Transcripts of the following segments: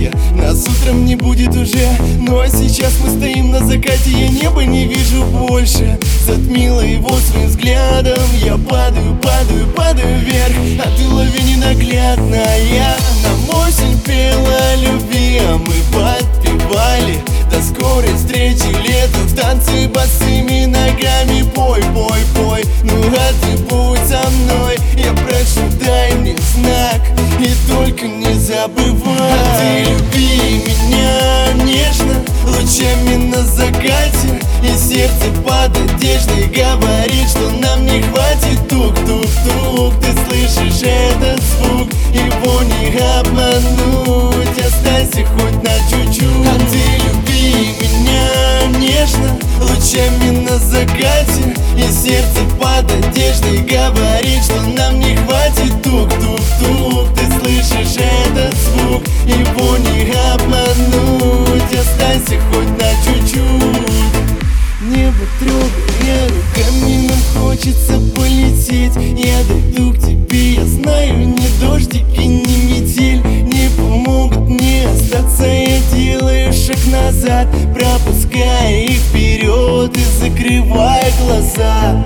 платье. Нас утром не будет уже, но сейчас мы стоим на закате. Я неба не вижу больше, затмила его своим взглядом. Я падаю, падаю, падаю вверх, а ты лови ненаглядная. Нам осень пела о любви, а мы подпевали до скорой встречи летом в танце босыми ногами. Пой, пой, пой, ну а ты будь со мной. Я прошу, дай мне знак, и только не забывай. А ты люби меня нежно, лучами на закате, и сердце под одеждой говорит, что нам не хватит. Тук-тук-тук, ты слышишь этот звук, его не обмануть. Останься хоть на чуть-чуть. А ты люби меня нежно, лучами на закате, и сердце под одеждой говорит, что нам не хватит. Тук-тук-тук, ты слышишь этот звук, его не обмануть. Останься хоть на чуть-чуть. Небо трогая руками, нам хочется полететь. Я дойду к тебе, я знаю, ни дождик и ни метель не помогут мне остаться. Я делаю шаг назад, пропуская их вперед и закрывая глаза.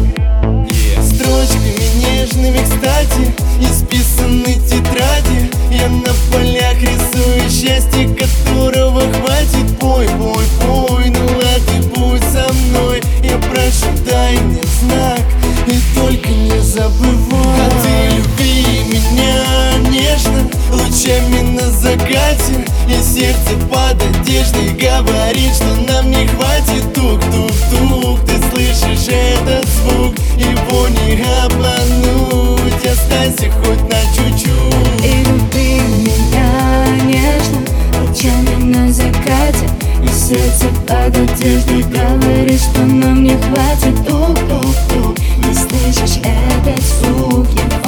Строчками нежными, кстати, исписаны тетради. Я на полях рисую счастье, которого хватит. Пой, пой, пой, ну а ты будь со мной. Я прошу, дай мне знак, и только не забывай. А ты люби меня нежно, лучами на закате, и сердце под одеждой говорит, что нам не хватит. Тук-тук-тук, ты слышишь этот звук, его не обмануть. Останься хоть на чуть-чуть. И люби меня нежно, лучами на закате, и сердце под одеждой говорит, что нам не хватит. Тук-тук-тук, ты слышишь этот звук,